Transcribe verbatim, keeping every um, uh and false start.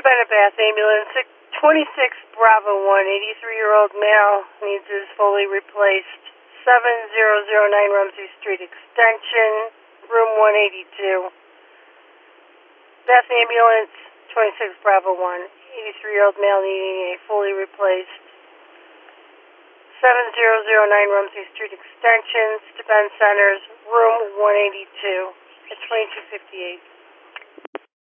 Bennett Bath ambulance, twenty-six Bravo one, eighty-three-year-old male, needs his fully replaced. seven zero zero nine Rumsey Street extension, room one eighty-two. Bath ambulance, twenty-six Bravo one, eighty-three-year-old male needing a fully replaced. seven zero zero nine Rumsey Street extension, Steuben Centers, room one eighty-two, at twenty-two fifty-eight.